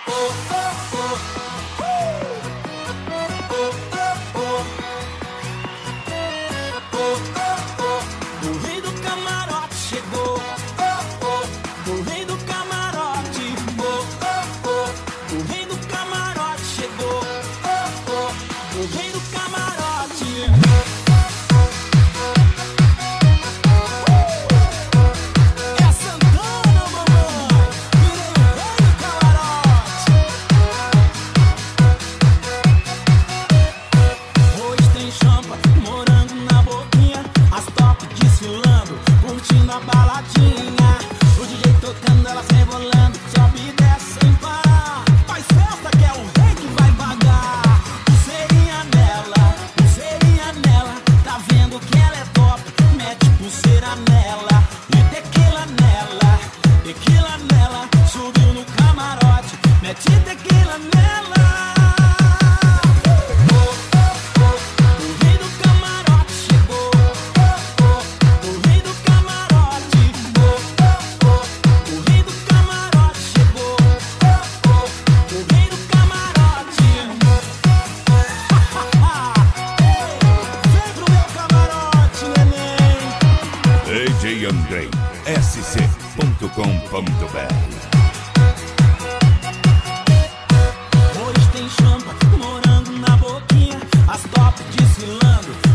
O rei do camarote chegou. O rei do camarote. O rei do camarote chegou. O rei do camarote. É Santana, mamãe. Virei o rei do camarote. Hoje tem champa, morango na boquinha, as top desfilando, curtindo a baladinha. O DJ tocando, elas rebolando, sobe e desce sem parar. Faz festa que é o rei que vai pagar. Pulseirinha nela, tá vendo que ela é top. Mete pulseira nela e tequila nela. Subiu no camarote, mete tequila nela. O rei do camarote chegou. O rei do camarote. O rei do camarote chegou. O rei do camarote. Vem pro meu camarote, neném. DJ Andrei, sc.com.br. Hoje tem champa, morango na boquinha, as top desfilando,